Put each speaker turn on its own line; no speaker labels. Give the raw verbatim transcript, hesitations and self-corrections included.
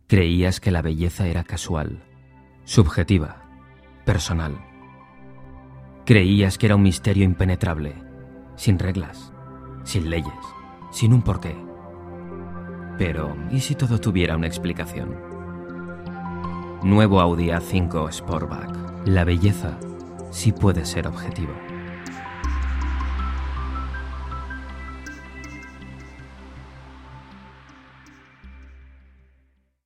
Creías que la belleza era casual, subjetiva, personal. Creías que era un misterio impenetrable, sin reglas, sin leyes, sin un porqué. Pero, ¿y si todo tuviera una explicación? Nuevo Audi A cinco Sportback. La belleza sí puede ser objetiva.